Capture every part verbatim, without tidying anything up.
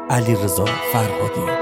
علیرضا فرهادی.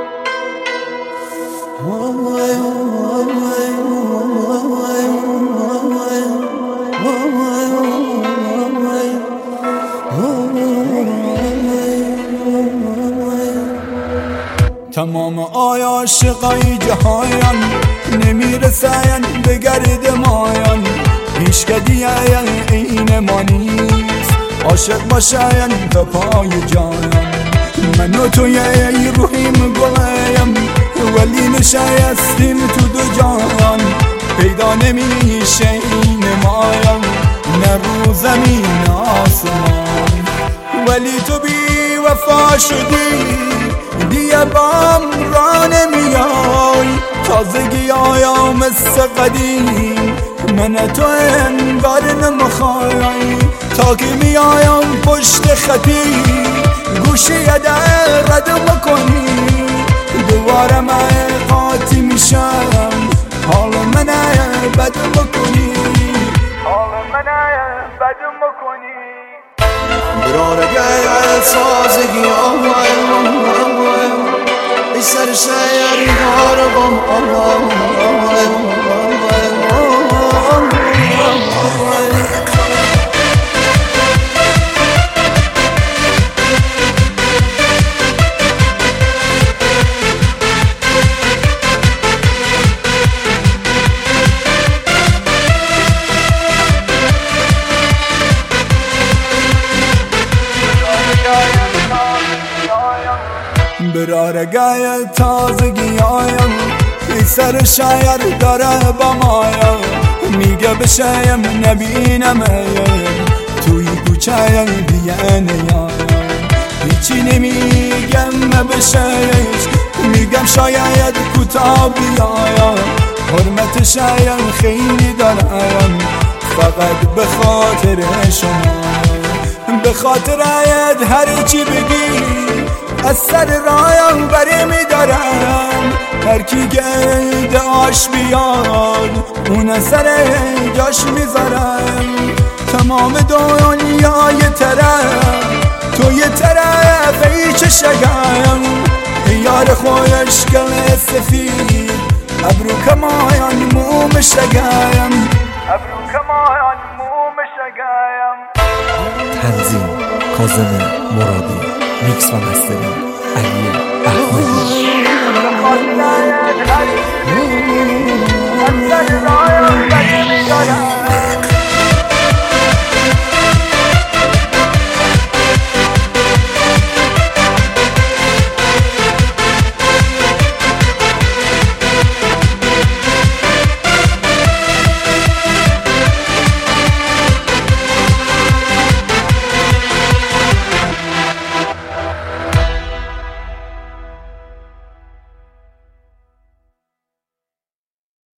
تمام عاشقای جهان نمیرسن به گرد مایان، هیچ کدیه این ما نیست عاشق باشن تا پای جان. من و توی روحیم گلیم ولی نشستیم تو دو جهان، پیدا نمیشه این مایان نه رو زمین آسمان. ولی تو بی وفا شدی دیگه بام را نمیای، تازگی آیا مثل قدیم من تو انگار نمخوای. تا که میایم پشت خطی گوشی در رد مکنی، دوباره من قاطی میشم حال من بد مکنی، حال من بد مکنی. برارگه سازگی آوای ای سر شهر یار بام آوای برارگای تازگی آیم ای سر شایر داره با مایا، میگه بشیم نبینم توی کوچه دیگه نیایم، هیچی نمیگم بشیش میگم شاید کوتا بیایم، حرمت شایم خیلی دارم فقط به خاطر شما، به خاطر هر چی بگی از سر رایم بری میدارم، هر کی گرد آش بیاد اون سر جاش میذارم. تمام دنیای طرف تو یه طرف ای چشگم، یار خوشگل سفید ابرو کمایان موم شگم، ابرو کمایان موم شگم. تنظیم کاظم مرادی، میکس و مسترینگ علی احمدی.